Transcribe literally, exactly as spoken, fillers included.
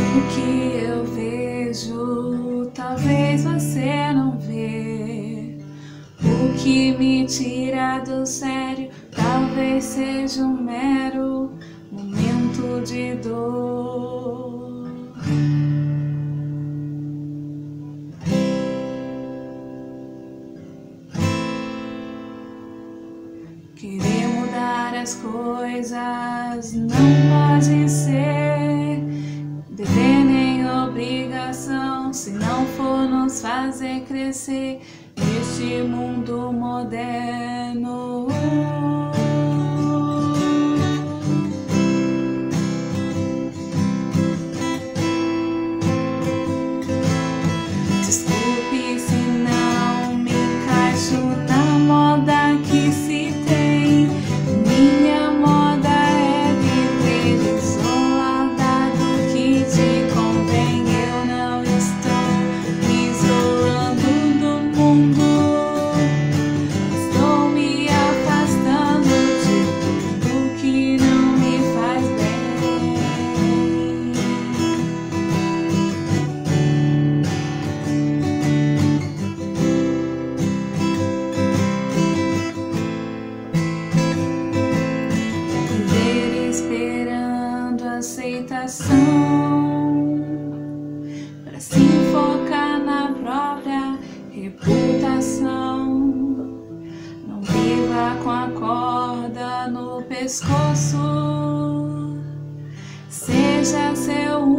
O que eu vejo, talvez você não vê. O que me tira do sério, talvez seja um mero momento de dor. Querer mudar as coisas não pode ser dever nem obrigação, se não for nos fazer crescer neste mundo moderno. Desculpe se não me encaixo na moda que se tem. Minha moda é viver isolada do que te convém. Eu não estou me isolando do mundo, estou me afastando de tudo que não me faz bem. Viver esperando aceitação para se focar na própria reputação. Não viva com a corda no pescoço, seja seu